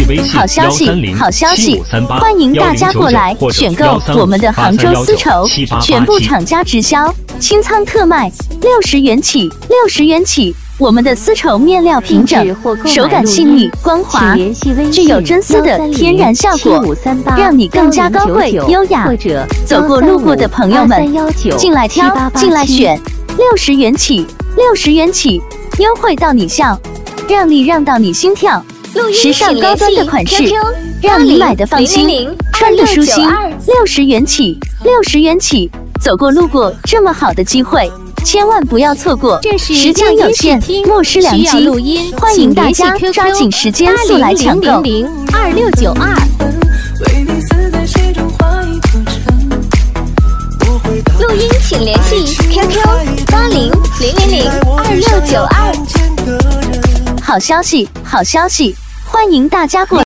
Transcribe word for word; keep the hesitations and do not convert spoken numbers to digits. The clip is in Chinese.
好消息，好消息！欢迎大家过来选购我们的杭州丝绸，全部厂家直销，清仓特卖，六十元起，六十元起。我们的丝绸面料平整，手感细腻光滑，具有真丝的天然效果，让你更加高贵优雅。走过路过的朋友们，进来挑，进来选，六十元起，六十元起，优惠到你笑，让你让到你心跳。时尚高端的款式，让你买的放心，穿的舒心。六十元起，六十元起，走过路过这么好的机会。千万不要错过，时间有限，莫失良机。欢迎大家抓紧时间速来抢购。 二六九二。录音请联系 Q Q 八零零零零二六九二。 好消息，好消息！欢迎大家过来。